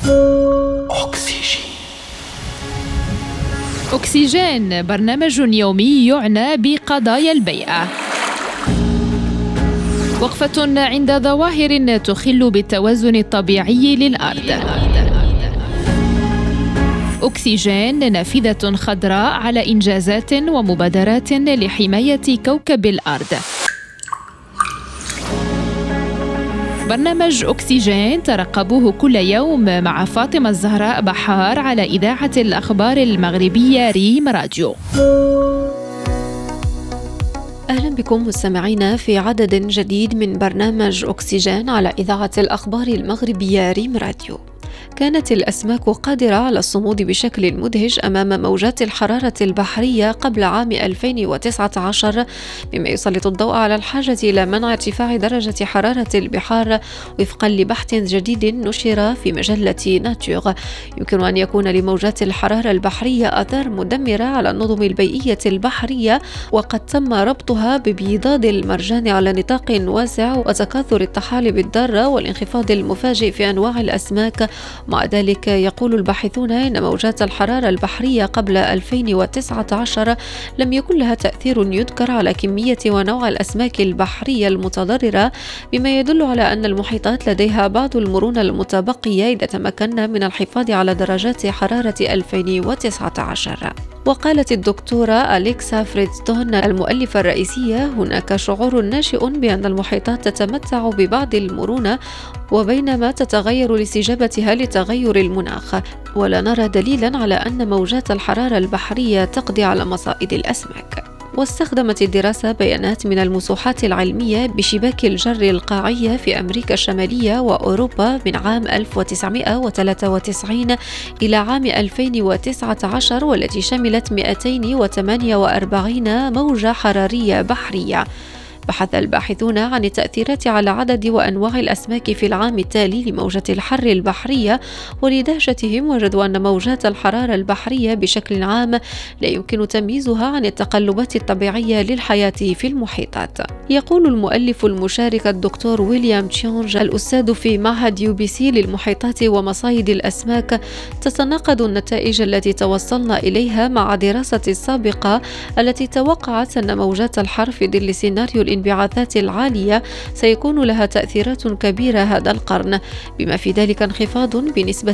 أكسجين، برنامج يومي يعنى بقضايا البيئة. وقفة عند ظواهر تخل بالتوازن الطبيعي للأرض. أكسجين، نافذة خضراء على إنجازات ومبادرات لحماية كوكب الأرض. برنامج أكسجين ترقبوه كل يوم مع فاطمة الزهراء بحار على إذاعة الأخبار المغربية ريم راديو. أهلا بكم مستمعينا في عدد جديد من برنامج أكسجين على إذاعة الأخبار المغربية ريم راديو. كانت الأسماك قادرة على الصمود بشكل مدهش أمام موجات الحرارة البحرية قبل عام 2019، مما يسلط الضوء على الحاجة إلى منع ارتفاع درجة حرارة البحار وفقا لبحث جديد نشر في مجلة ناتور. يمكن أن يكون لموجات الحرارة البحرية آثار مدمرة على النظم البيئية البحرية، وقد تم ربطها ببيضاد المرجان على نطاق واسع وتكاثر الطحالب الضارة والانخفاض المفاجئ في أنواع الأسماك. مع ذلك يقول الباحثون إن موجات الحرارة البحرية قبل 2019 لم يكن لها تأثير يذكر على كمية ونوع الأسماك البحرية المتضررة، بما يدل على أن المحيطات لديها بعض المرونة المتبقية إذا تمكنا من الحفاظ على درجات حرارة 2019. وقالت الدكتورة أليكسا فريدستون المؤلفة الرئيسية: هناك شعور ناشئ بأن المحيطات تتمتع ببعض المرونة وبينما تتغير لاستجابتها لتغير المناخ، ولا نرى دليلا على أن موجات الحرارة البحرية تقضي على مصائد الأسماك. واستخدمت الدراسة بيانات من المسوحات العلمية بشباك الجر القاعية في أمريكا الشمالية وأوروبا من عام 1993 إلى عام 2019، والتي شملت 248 موجة حرارية بحرية. بحث الباحثون عن التأثيرات على عدد وأنواع الأسماك في العام التالي لموجة الحر البحرية، ولدهشتهم وجدوا أن موجات الحرارة البحرية بشكل عام لا يمكن تمييزها عن التقلبات الطبيعية للحياة في المحيطات. يقول المؤلف المشارك الدكتور ويليام تشونج الأستاذ في معهد UBC للمحيطات ومصايد الأسماك: تتناقض النتائج التي توصلنا إليها مع دراسة السابقة التي توقعت أن موجات الحر في ظل سيناريو الانبعاثات العالية سيكون لها تأثيرات كبيرة هذا القرن، بما في ذلك انخفاض بنسبة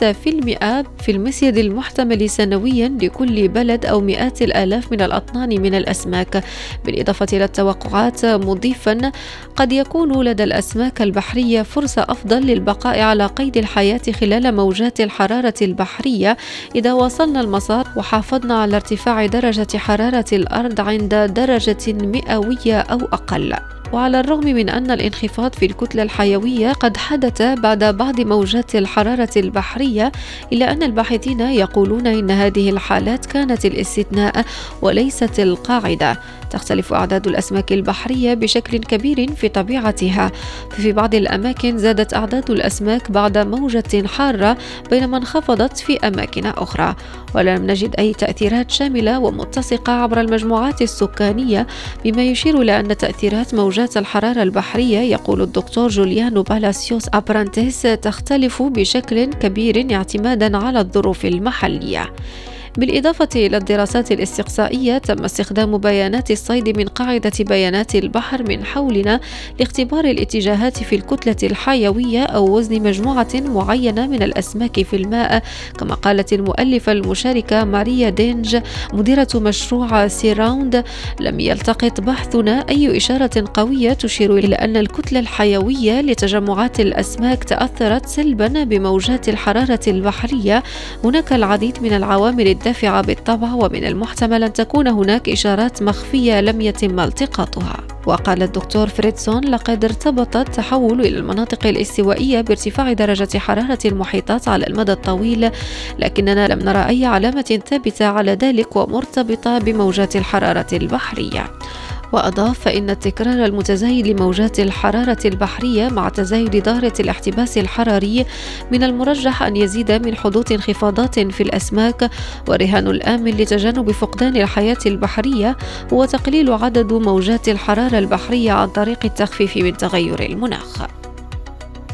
6% في المسيد المحتمل سنويا لكل بلد أو مئات الآلاف من الأطنان من الأسماك، بالإضافة إلى التوقعات مضيفا: قد يكون لدى الأسماك البحرية فرصة أفضل للبقاء على قيد الحياة خلال موجات الحرارة البحرية إذا واصلنا المسار وحافظنا على ارتفاع درجة حرارة الأرض عند درجة مئوية أو أقل. وعلى الرغم من أن الانخفاض في الكتلة الحيوية قد حدث بعد بعض موجات الحرارة البحرية، إلا أن الباحثين يقولون إن هذه الحالات كانت الاستثناء وليست القاعدة. تختلف أعداد الأسماك البحرية بشكل كبير في طبيعتها، ففي بعض الأماكن زادت أعداد الأسماك بعد موجة حارة بينما انخفضت في أماكن أخرى، ولم نجد أي تأثيرات شاملة ومتسقة عبر المجموعات السكانية، بما يشير إلى أن تأثيرات موجات الحرارة البحرية، يقول الدكتور جوليانو بالاسيوس أبرانتيس، تختلف بشكل كبير اعتمادا على الظروف المحلية. بالإضافة إلى الدراسات الاستقصائية، تم استخدام بيانات الصيد من قاعدة بيانات البحر من حولنا لاختبار الاتجاهات في الكتلة الحيوية أو وزن مجموعة معينة من الأسماك في الماء، كما قالت المؤلفة المشاركة ماريا دينج مديرة مشروع سيراوند: لم يلتقط بحثنا أي إشارة قوية تشير إلى أن الكتلة الحيوية لتجمعات الأسماك تأثرت سلبا بموجات الحرارة البحرية. هناك العديد من العوامل الدافعة بالطبع، ومن المحتمل أن تكون هناك إشارات مخفية لم يتم التقاطها. وقال الدكتور فريدسون: لقد ارتبط التحول إلى المناطق الاستوائية بارتفاع درجة حرارة المحيطات على المدى الطويل، لكننا لم نرى أي علامة ثابتة على ذلك ومرتبطة بموجات الحرارة البحرية. وأضاف: فإن التكرار المتزايد لموجات الحرارة البحرية مع تزايد ظاهرة الاحتباس الحراري من المرجح أن يزيد من حدوث انخفاضات في الأسماك، والرهان الآمن لتجنب فقدان الحياة البحرية هو تقليل عدد موجات الحرارة البحرية عن طريق التخفيف من تغير المناخ.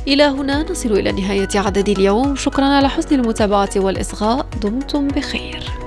إلى هنا نصل إلى نهاية عدد اليوم. شكرا على حسن المتابعة والإصغاء. دمتم بخير.